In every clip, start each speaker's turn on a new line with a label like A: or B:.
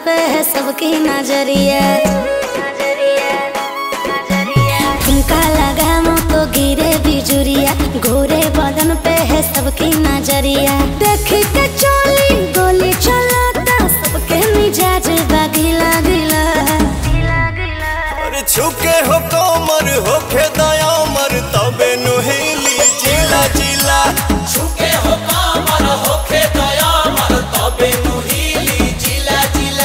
A: पे है सबकी नजरिया। ठुमका लगा मुँह तो गिरे बिजुरिया, गोरे बदन पे है सबकी नजरिया। देख के चोली गोली चलाता सबके मिजाज बागिला गिला।
B: अरे छुके हो कोमर होके दयामर तबे नुहेली जिला जिला।
C: छुके हो कोमर होके दयामर तबे नुहेली जिला जिला।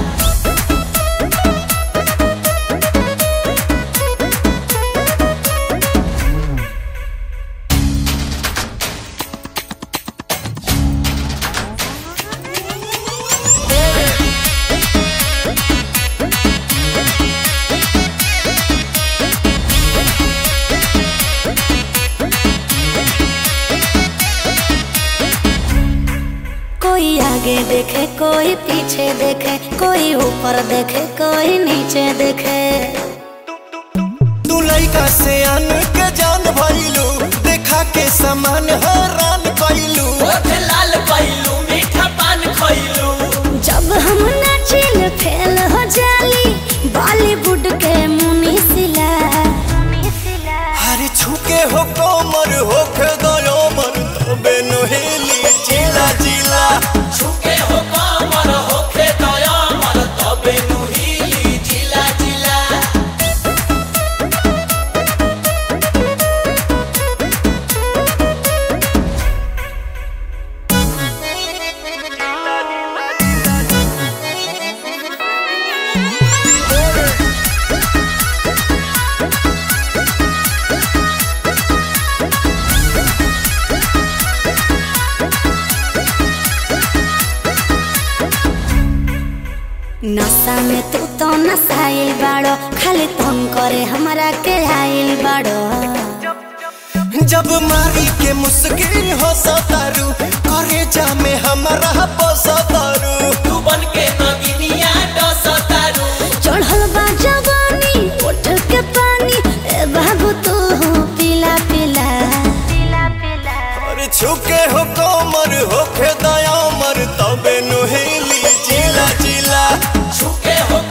A: कोई आगे देखे कोई पीछे देखे, कोई ऊपर देखे कोई नीचे देखे।
B: तू लइका से आन के जान भइलू, देखा के समान हैरान कइलू।
C: ओठ लाल कइलू मीठा पान खइलू।
A: जब हम नाचिल फेल हो जाली बॉलीवुड के मुनी सिला।
B: अरे छुके हो कोमर होके दयामर तबे नुहेली जिला जिला।
C: छुके हो कोमर होके दयामर तबे नुहेली जिला जिला।
A: नशा में तू तो नसाइल बाड़ो, खाली तुम करे हमरा के आइल बाड़ो।
B: जब मारी के मुस्किन हो सतारू, करे जा में हमारा बसतारू।
C: तू बन के नगिनिया डसतारू।
A: चढ़ल बा जवानी उठ के पानी, ए बाबू तू पिला पिला।
B: अरे छुके हो कोमर होके दयामर तबे नुहेली जिला जिला।
C: छुके हो